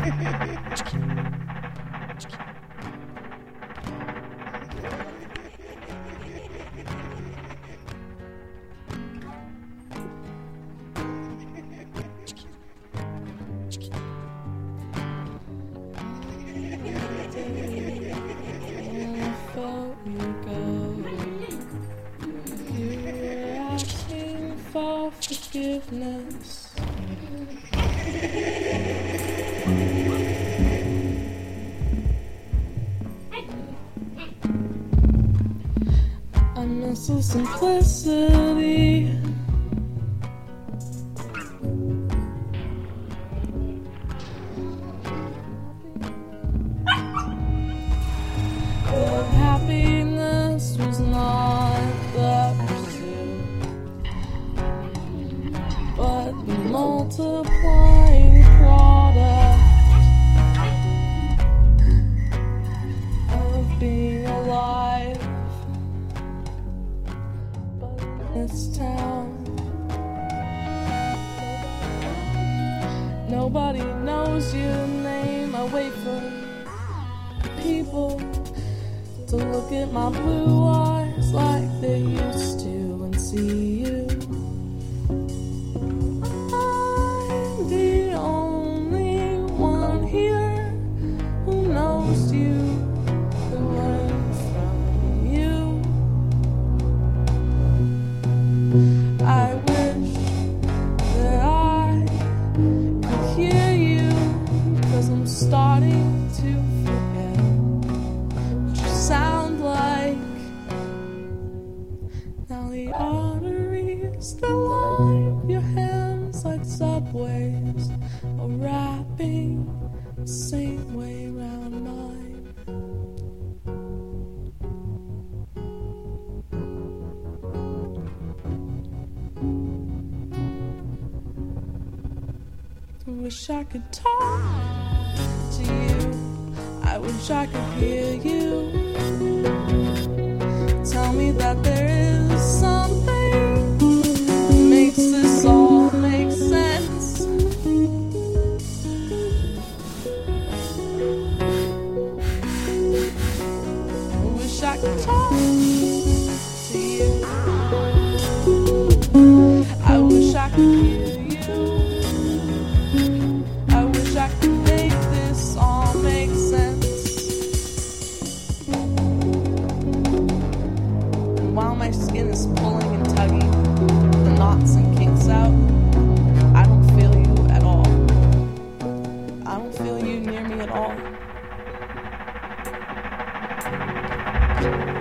For forgiveness. I miss the simplicity. The happiness was not the but the multiplying product of being alive. But in this town, nobody knows your name. I wait for people to look at my blue eyes like they used to and see you. I wish that I could hear you, 'cause I'm starting to forget what you sound like. Now the arteries that line your hands like subways are wrapping the same way around mine. I wish I could talk to you. I wish I could hear you. Tell me that there is something that makes this all make sense. I wish I could talk to you. I wish I could hear you. I wish I could make this all make sense. And while my skin is pulling and tugging the knots and kinks out, I don't feel you at all. I don't feel you near me at all.